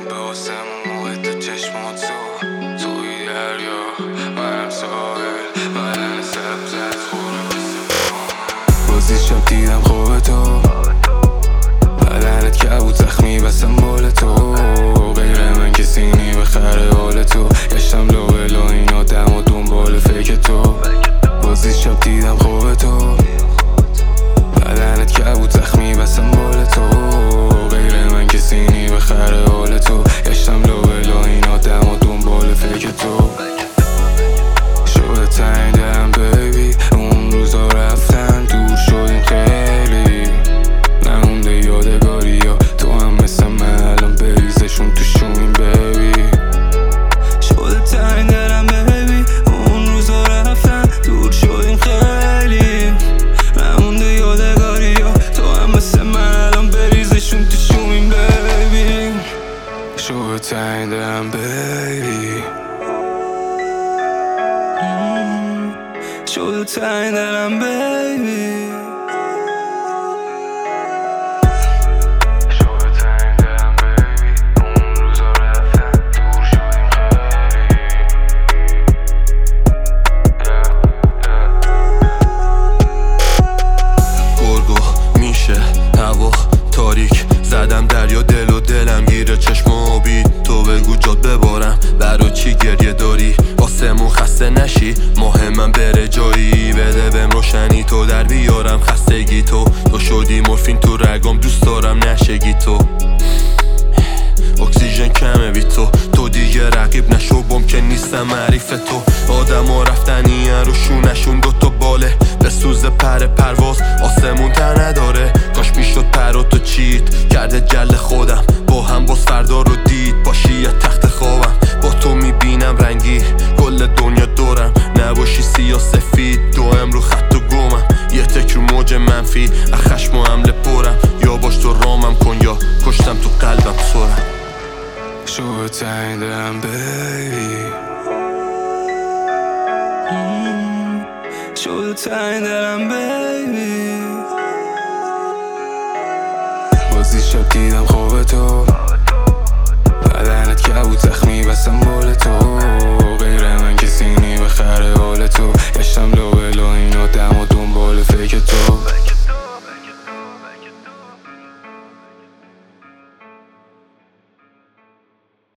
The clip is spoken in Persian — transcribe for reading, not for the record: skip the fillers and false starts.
دیدم به آسمون محیط چشمات توی دریا منم ساحل بدن سبز از خونه بازی شب دیدم خواب تو بدنت کبود زخمی بسم بال تو غیر من کسی نی بخره حال تو گشتم لو این آدم و دنبال فکر تو بازی شب دیدم خواب تو بدنت کبود زخمی بسم بال تو غیر من کسی نی بخره حال تو گشتم لو این آدم و دنبال فکر تو شده تنگ دلم بیبی اون روزا رفتن دور شدیم خیلی نمونده یادگاری ها تو هم مثل من الان بریزشون تو شوین بیبی شده تنگ دلم بیبی اون روزا رفتن دور شدیم خیلی نمونده یادگاری ها تو هم مثل من الان بریزشون تو شوین بیبی شده تنگ دلم بیبی شده تنگ دلم بیبی تاریک زدم دریا دل و دلم گیره چشم آبی تو بگو جات ببارم برا چی گریه داری آسمون خسته نشی مهمم بره جایی بده بهم روشنی تو در بیارم خستگی تو شدی مورفین تو رگام دوست دارم نشگی تو اکسیژن کمه بی تو دیگه رقیب نشو ممکن نیستم معریف تو آدم ها رفتنی رو شونشون دوتا باله به سوز پرواز آسمون تر نداره کاش میشد پراتو چید کرده جل خودم با هم باز فردا رو دید باشی یه تخت خوابم با تو میبینم رنگی کل دنیا دورم نباشی سیاه سفید دوام رو خط و گمم یه تک رو موج منفی از خشم و حمله پرم یا باش تو رامم کن یا کشتم تو قلبم سرم شده تنگ دلم بیبی شده تنگ دلم بیبی بازی شب دیدم